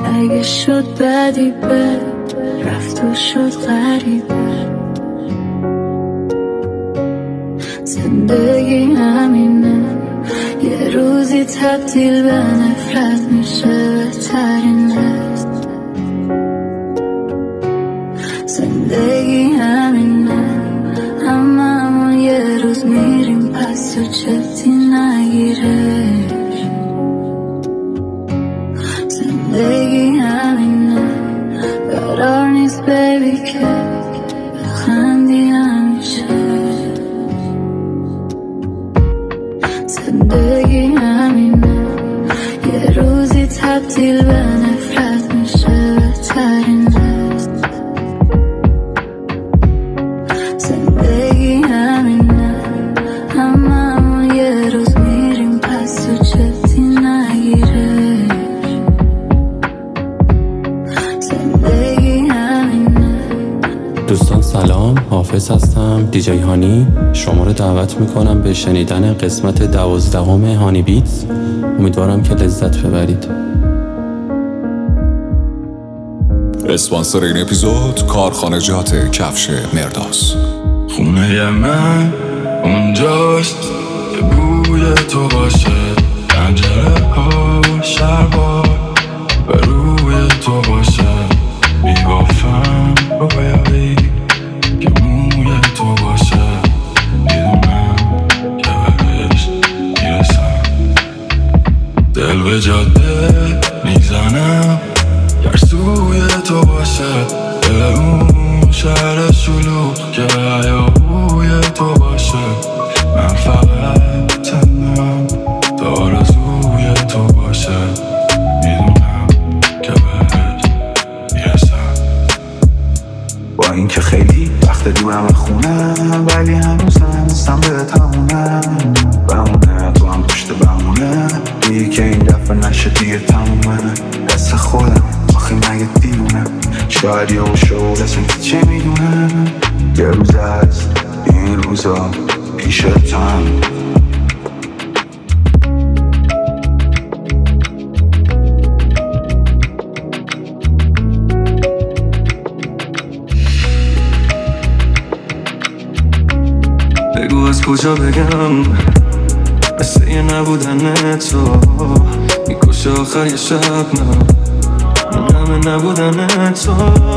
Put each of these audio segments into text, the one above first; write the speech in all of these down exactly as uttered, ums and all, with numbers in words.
اگه شد بدی بد رفت و شد غریبه. زندگی همینه، یه روزی تبدیل به نفرت میشه بهترین هست. زندگی همینه، هممون یه روز میریم پس و جدی نگیرش. زندگی همینه، قرار نیست بیبی که بخندی همیشه. زندگی همینه، یه روزی تبدیل به نفرت میشه بهترین هست. زندگی همینه، هممون یه روز میریم پس و جدی نگیرش. زندگی همینه. دوستان سلام، حافظ هستم، دیجی هانی. شما رو دعوت میکنم به شنیدن قسمت دوازدهم هانی بیتز. امیدوارم که لذت ببرید. اسپانسر این اپیزود کارخانه جات کفش مرداس. خونه من اونجاست که بوی تو باشه، پنجره ها شربار و روی تو باشه. میبافم رویایی که موی تو باشه، میدونم که بهش میرسم. دل به جاده میزنم گرسوی تو باشه، دل اون شهر شلوغ که هیاهوی تو باشه. من فقط تنم تا آرزوی تو باشه، میدونم که بهش میرسم. با این که خیلی وقت دورم خونم، ولی هنوز نمیستم به تمومه. بمونه تو هم پشت بمونه، دیگه که این دفعه نشه دیگه تمومه. دست خودم آخی مگه دیونه، شاید یه اون شو دستم که چه میدونه. یه روز هست این روزا پیشتم. بگو از کجا بگم، مثل یه نبودن تو میکشه آخر یه شب. نه این همه نبودن تو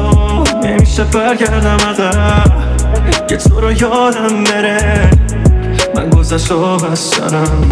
نمیشه برگردم عقب، که تو رو یادم بره. من گذشت و بس سرم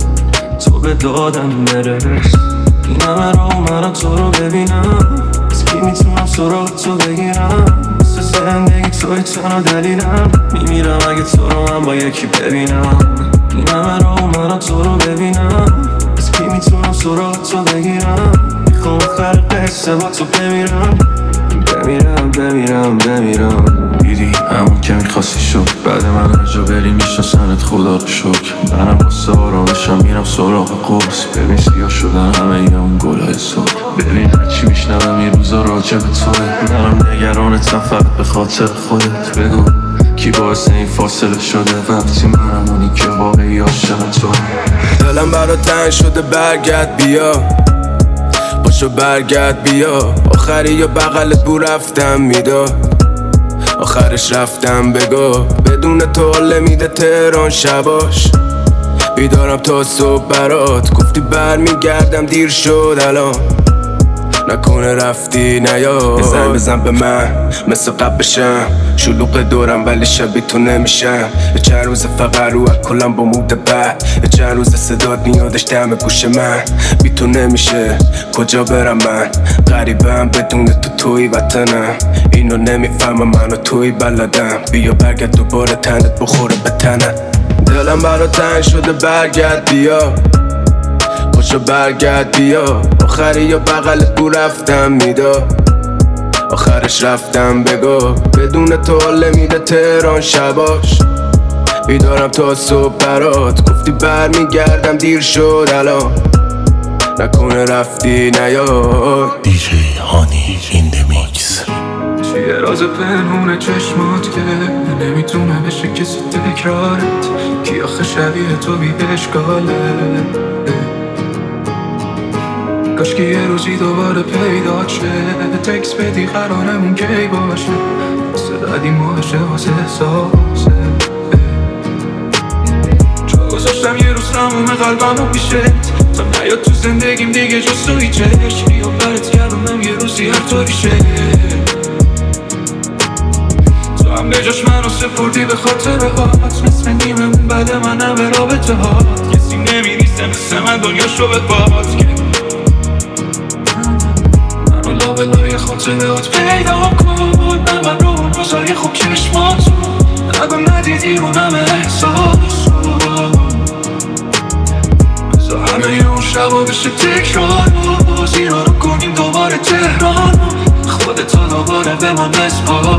تو به دادم برس. این همه را اومدم تو رو ببینم، از کی میتونم سراغ تو بگیرم. مثل زندگی توی تنها دلیلم، میمیرم اگه تو رو من با یکی ببینم. این همه را اومدم تو رو ببینم، از کی میتونم سراغ تو بگیرم. میخوام آخر قصه با تو بمیرم، بمیرم بمیرم بمیرم. دیدی همون که میخواستی شد، بعد من هر جا بری میشناسنت خدا رو شکر. منم واسه آرامشم میرم سراغ قرص، ببین سیاه شدن همه یا اون گلای صبح. ببین هرچی میشنوم این روزا راجع به توه، منم نگرانتم فقط به خاطر خودت. بگو کی باعث این فاصله شده، وقتی منم اونی که واقعی عاشق توه. دلم برا تنگ شده برگرد بیا، باشو برگرد بیا. آخری یا بغلت بو رفتم میداد، آخرش رفتم بگو. بدون تو حال میده تهران شباش، بیدارم تا صبح برات. گفتی بر میگردم دیر شد الان، نکنه رفتی نیاد. بزن بزن به من مثل قبل بشم، شلوغ دورم ولی شبی تو نمیشم. یه چند روز فقط رو کلم با مود بد، یه چند روز صدات میادش دم گوش من. بی تو نمیشه کجا برم من، غریبم بدون تو توی وطنم. اینو نمیفهمم منو توی بلدم، بیا برگرد دوباره تنت بخوره به تنم. دلم برا تنگ شده برگرد بیا، باشو برگرد بیا. آخری یا بغلت بو رفتم میداد، آخرش رفتم بگو. بدون تو حال میده تهران شباش، بیدارم تا صبح برات. گفتی بر میگردم دیر شد الان، نکنه رفتی نیاد. دیجی هانی این دی میکس. چیه راز پنهون چشمات که نمیتونه بشه کسی تکرارت. کی آخه شبیه تو بی اشکاله، کاش که یه روزی دوباره پیدا شه، تکس بدی قرارمون کی باشه، صدادیم باشه واسه احساسه. جا گذاشتم یه روز تموم قلبمو پیشت، تا نیاد تو زندگیم دیگه جز تو هیچش. بیا برات کردم یه روزی هر طوری شه، تو هم به جاش منو سپردی به خاطر هات، مثل نیممون بعد منم به رابطه هات. کسی نمیریسه مثل من دنیاشو به باد که منو لابلای خاطره هات پیدا کن. من رو اون روزای خوب چشماتو نگم ندیدی اون همه احساس بذار همه اون شبا بشه تکرار، زیرا رو کنیم دوباره تهران، خودتو دوباره به من بسپار.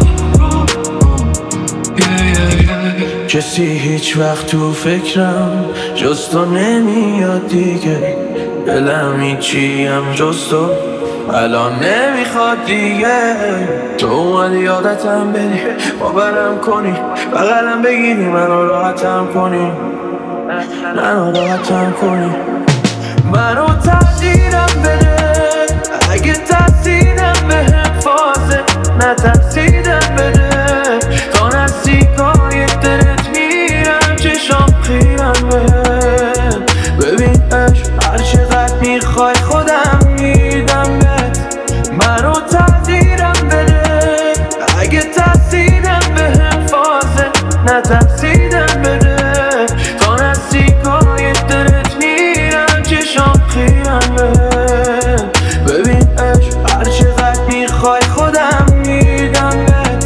کسی هیچ وقت تو فکرم جز تو نمیاد دیگه، دلم هیچی هم جز تو الان نمیخواد دیگه. تو اومدی یادتم بدی، باورم کنی، بغلم بگیری منو راحتم کنی، منو راحتم کنی، منو تقدیرم بده اگه تقصیرم بهم فازه، نه تقصیرم بده تا نزدیکای دلت میرم چشام خیرم بهم. ببین عشق هر چقدر میخوای خودم میدم بهت، منو تقدیرم بده اگه تقصیرم بهم فازه، نه تقصیرم بده تا نزدیکای دلت میرم چشام خیرم بهم. ببین عشق هر چقدر میخوای خودم میدم بهت.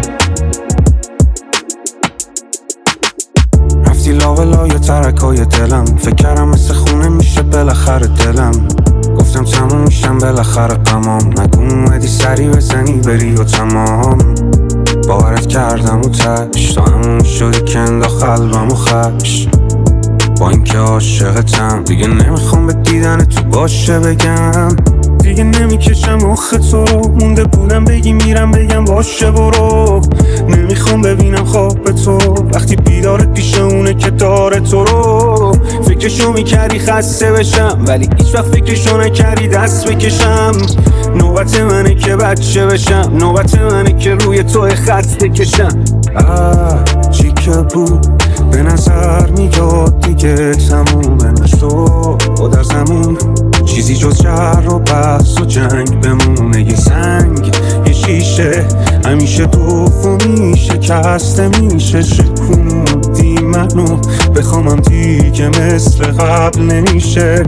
رفتی لاولای ترکای دلم، فکر کردم مثل خونه میشه بالاخره دلم، گفتم تموم میشم بالاخره غمام، نگو اومدی سری بزنی بری و تمام. باورت کردم و تش تو همون شدی که انداخت قلبم و خش، با اینکه عاشقتم دیگه نمیخوام به دیدن تو باشه بگم، دیگه نمیکشم مخ تو رو، مونده بودم بگی میرم بگم باشه برو، نمیخوام ببینم خواب تو وقتی بیدارت پیش اونه که داره تو رو. فکرشو میکردی خسته بشم ولی هیچ وقت فکرشو نکردی دست بکشم، نوبت منه که بچه بشم، نوبت منه که روی تو خسته کشم. آه چی که بود به نظر میاد دیگه تمومه، نش تو و در زمین چیزی جز جر و بحث و جنگ بمونه، یه سنگ یه شیشه همیشه دوفو میشه کسته میشه، شکوندی منو بخوامم دیگه مثل قبل نمیشه.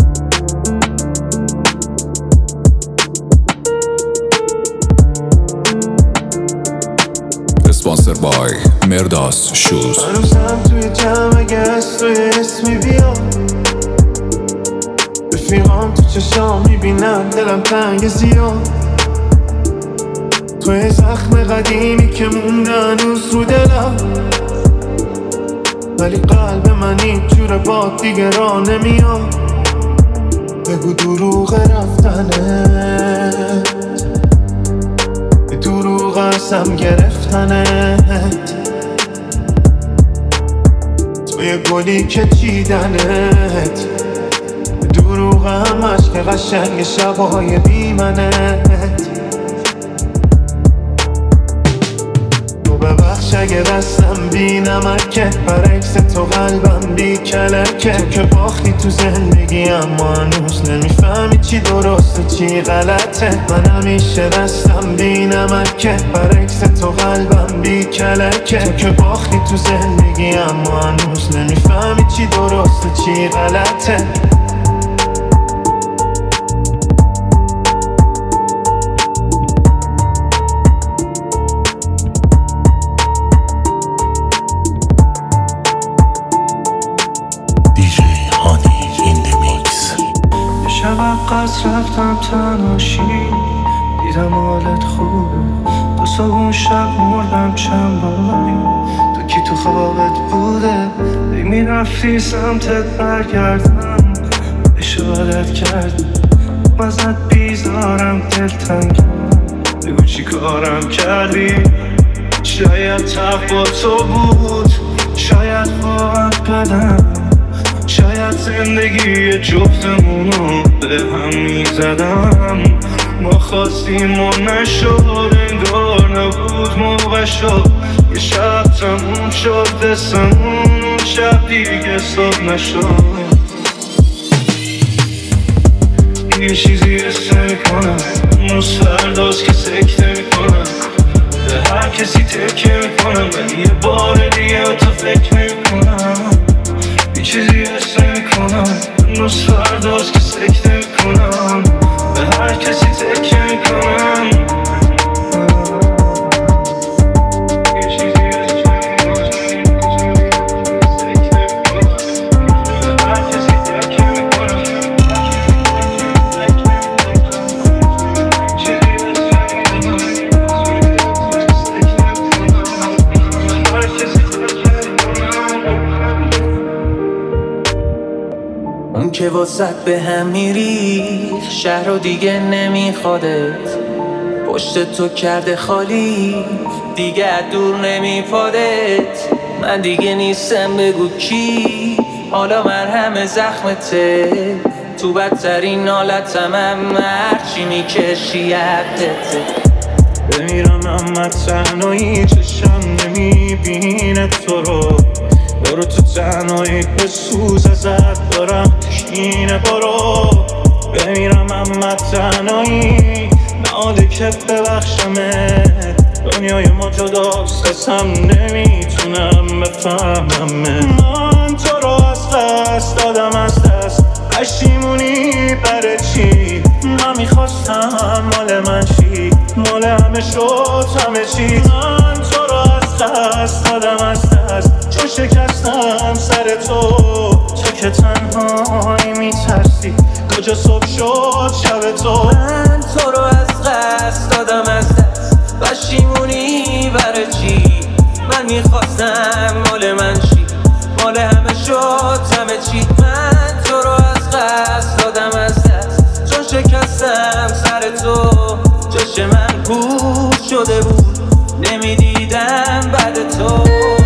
اسپانسر بای مرداس شوز. هنوزم توی جمع اگه از توی اسمی بیا، رفیقام تو چشام میبینم دلم تنگ زیاد، توی زخم قدیمی که مونده هنوز رو دلم، ولی قلب من هیچ جور باد دیگه را نمیاد. بگو دروغ رفتنت، به دروغ هستم گرفتنت، توی گلی که چیدنت، به دروغ هم عشق قشنگ شبای بی منت. تو ببخش اگه دستم بی نمکه، برعکس تو قلبم بی کلکه، تو که باختی تو زندگی اما هنوز نمیفهمی چی درسته چی غلطه، من همیشه دستم بی نمکه، برعکس تو قلبم بی کلکه، تو که باختی تو زندگی اما هنوز نمیفهمی چی درسته چی غلطه. قصد رفتم تنهاشی، دیدم حالت خوبه، دو صبح شب مردم چند باری، تو کی تو خوابت بوده، ای میرفتی سمتت برگردم، اشارت کردم ازت بیزارم دلتنگم، بگو چی کارم کردی، شاید تق با تو بود، شاید باید بدم، شاید چقدر زندگی جفتمونو به هم میزدم. ما خواستیم و نشد، انگار نبود موقع شد. یه شب تموم شد دستمون، اون شب دیگه صبح نشد. یه چیزی حس میکنم امروز فرداست که سکته میکنم، به هر کسی تکیه میکنم ولی یه بار دیگه تو فکر میکنم. یه چیزی حس میکنم امروز فرداست که سکته میکنم، به هر کسی تکیه میکنم. که واسط به هم میری شهر رو دیگه نمیخوادت، پشت تو کرده خالی دیگه دور نمیپادت. من دیگه نیستم بگو کی، حالا مرهم زخمته، تو بدترین حالتم هم هرچی میکشی یدته. بمیرم اما تنهایی چشم نمیبینه تو رو، برو تو تنهایی به سوز ازت دارم کشینه. برو بمیرم اما تنهایی ناله که ببخشمه، دنیای ما جداست ازم نمیتونم بفهممه. من تو رو از قصد دادم از دست، پشیمونی برای چی؟ من میخواستم مال من چی؟ مال همه شد همه چی. من تو رو از قصد دادم از دست، چون شکستم سر تو، تو که تنهایی میترسی کجا صبح شد شب تو. من تو رو از قصد دادم از دست، پشیمونی برای چی؟ من میخواستم مال من چی؟ مال همه شد همه چی. من تو رو از قصد دادم از دست، چون شکستم سر تو، جاش من پوش شده بود نمیدیدم بعد تو.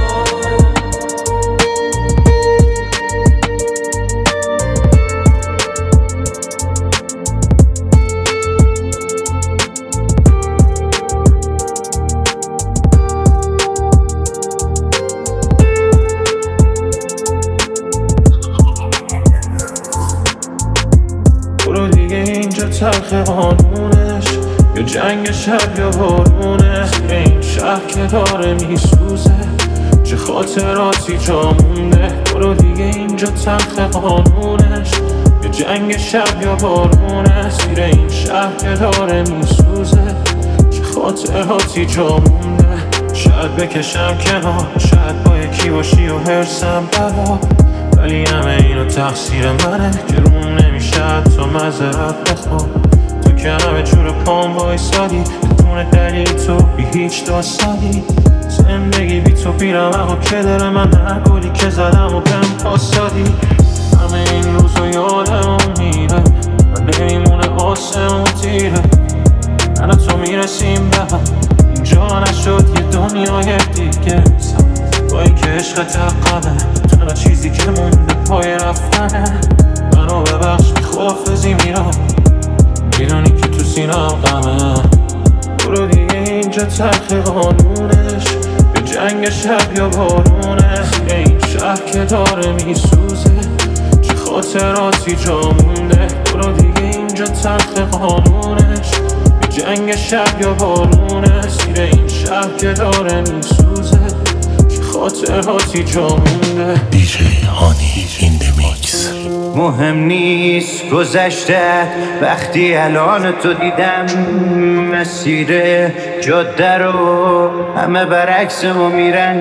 برو دیگه اینجا تلخ قانونش، یا جنگ شب یا بارونه. این شهر که داره میسوزه، چه خاطراتی جا مونده. برو دیگه اینجا تلخ قانونش، یا جنگ شب یا بارونه. زیر این شهر که داره میسوزه، چه خاطراتی جا مونده. شاید بکشم کنار، شاید با یکی باشی و هرسم بلا، ولی همه اینو تقصیر منه که روم نمیشه تا معذرت بخوام. تو که همه جور پام بایستادی بدون دلیل، تو بی هیچ داستانی. زندگی بی تو بیرم اما که داره من هر گلی که زدم و بهم پاسدادی. همه این روزو یادم میره و نمیمونه آسمون تیره. من و تو میرسیم به هم، اینجا نشد یه دنیای دیگه. با این که عشقت عقبه، تنها چیزی که مونده پای رفتنه. منو ببخش خداحافظی میرم، میدونی که تو سینم غمه. برو دیگه اینجا تلخ قانونش، به جنگ شب یا بارونه. این شهر که داره میسوزه، چه خاطراتی جا مونده. برو دیگه اینجا تلخ قانونش، به جنگ شب یا بارونه. زیر این شهر که داره میسوزه، خاطراتی جا مونده. دیجی هانی این دی میکس. مهم نیست گذشته وقتی الان تو دیدم، مسیر جاده رو همه برعکس ما میرن.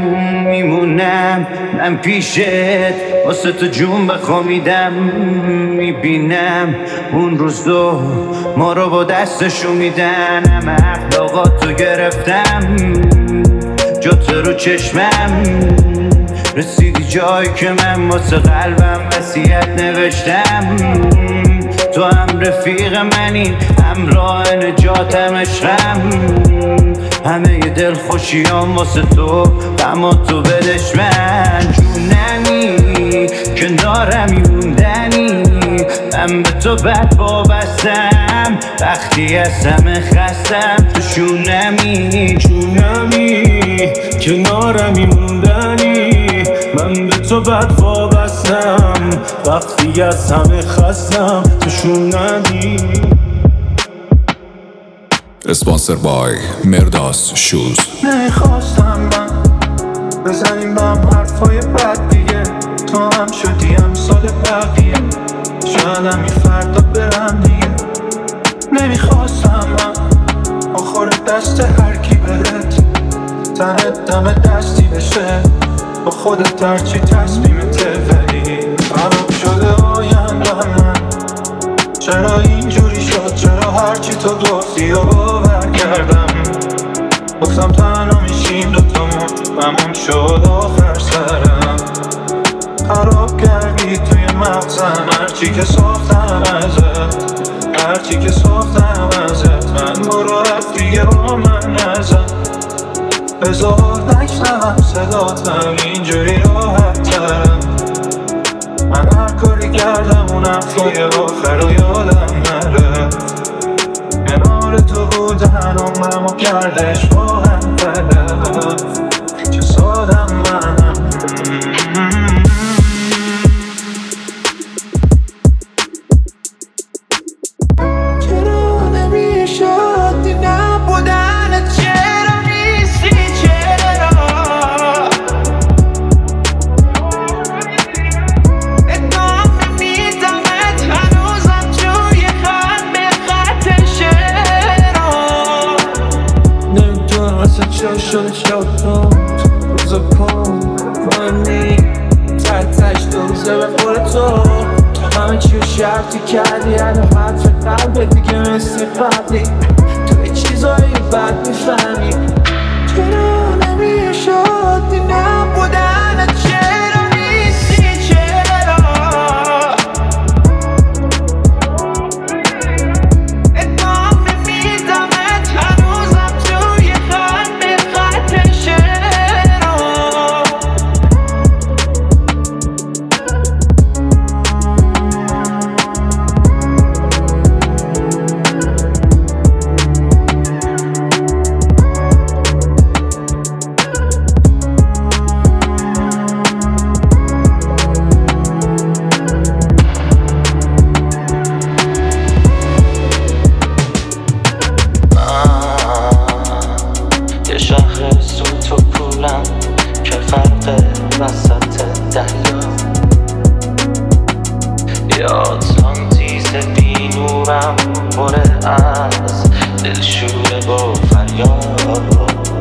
میمونم من پیشت واسه تو جون بخوامیدم. میبینم اون روز دو ما رو با دستشو میدن. همه اخلاقاتو گرفتم جات رو چشمم، رسیدی جایی که من واسه قلبم وصیت نوشتم. تو هم رفیق منی، همراه نجاتم عشقم. همه ی دل خوشیام واسه تو، غما تو بدش من. جونمی کنارم موندنی، من به تو بد وابستم وقتی از همه خستم. تو شونمی شونمی کنارمی موندنی، من به تو بد وابستم وقتی از همه خستم. تو شونمی. اسپانسر بای مرداس شوز. نمیخواستم من بزنیم با هم حرفای بد دیگه، تو هم شدی امثال بقیه، شاید همی فردا برم دیگه. نمیخواستم من آخر دست هر کی بهت، تنت دم دستی بشه با خودت هرچی تصمیمته، ولی خراب شده آینده من. چرا اینجوری شد؟ چرا هرچی تو گفتی و باور کردم؟ گفتم تنها میشیم دوتامون، ممون شد آخر سرم. خراب کردی توی مغزم هرچی که ساختم ازت، هرچی که ساختم ازت. من برو رفت دیگه با من نزن، بذار نشنوم صداتم اینجوری راحت ترم. من هر کاری کردم اون حرفای آخر رو یادم نرفت، کنار تو بودن عمرمو کردش با هم تلف. چه سادم منم. چرا نمیشد دی نبودن؟ چرا نیستی؟ چرا ادامه میدمت هنوزم توی خط به خط شعرها. نمیدونم اصلا چرا شده شدم روز کن کنی تحتش دو روزه به خور تو. تو همه چیو شرطی کردی، الان حرف قلبت دیگه مثل قبلی، تو یه چیزایی بد میفهمی. چرا نمیشد دی نبودن؟ چرا نیستی؟ چرا ادامه میدمت هنوزم توی خط به خط شعرها. یه شهر سوت و پولم که فرق وسط دریا، یه آتلانتیس بی نورم پره از دلشوره با فریاد.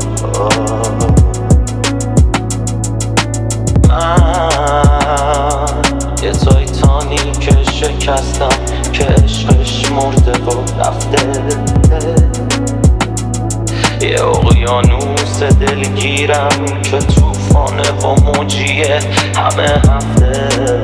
من یه تایتانی که شکستم که عشقش مرده و رفته، یه اقیانوس دلگیرم که توفانه و موجیه همه هفته.